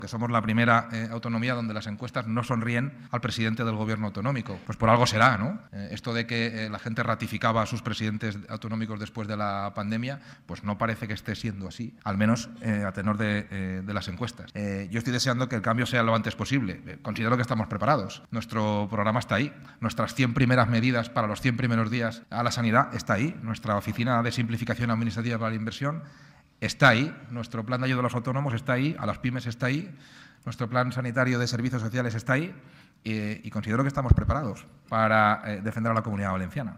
que somos la primera autonomía donde las encuestas no sonríen al presidente del gobierno autonómico. Pues por algo será, ¿no? Esto de que la gente ratificaba a sus presidentes autonómicos después de la pandemia, pues no parece que esté siendo así, al menos a tenor de las encuestas. Yo estoy deseando que el cambio sea lo antes posible. Considero que estamos preparados. Nuestro programa está ahí. Nuestras 100 primeras medidas para los 100 primeros días a la sanidad está ahí. Nuestra oficina de simplificación administrativa para la inversión está ahí, nuestro plan de ayuda a los autónomos está ahí, a las pymes está ahí, nuestro plan sanitario de servicios sociales está ahí y considero que estamos preparados para defender a la Comunidad Valenciana.